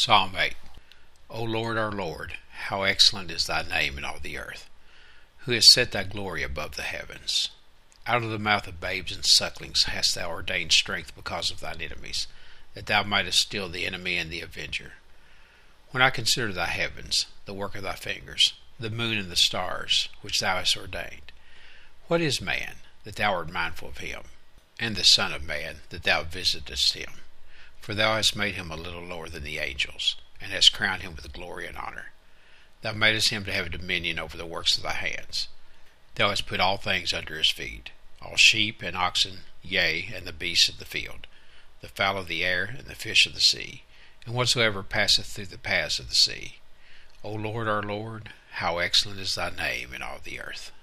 Psalm 8. O Lord, our Lord, how excellent is thy name in all the earth, who has set thy glory above the heavens. Out of the mouth of babes and sucklings hast thou ordained strength because of thine enemies, that thou mightest still the enemy and the avenger. When I consider thy heavens, the work of thy fingers, the moon and the stars, which thou hast ordained, what is man, that thou art mindful of him, and the Son of man, that thou visitest him? For thou hast made him a little lower than the angels, and hast crowned him with glory and honor. Thou madest him to have dominion over the works of thy hands. Thou hast put all things under his feet, all sheep and oxen, yea, and the beasts of the field, the fowl of the air, and the fish of the sea, and whatsoever passeth through the paths of the sea. O Lord, our Lord, how excellent is thy name in all the earth.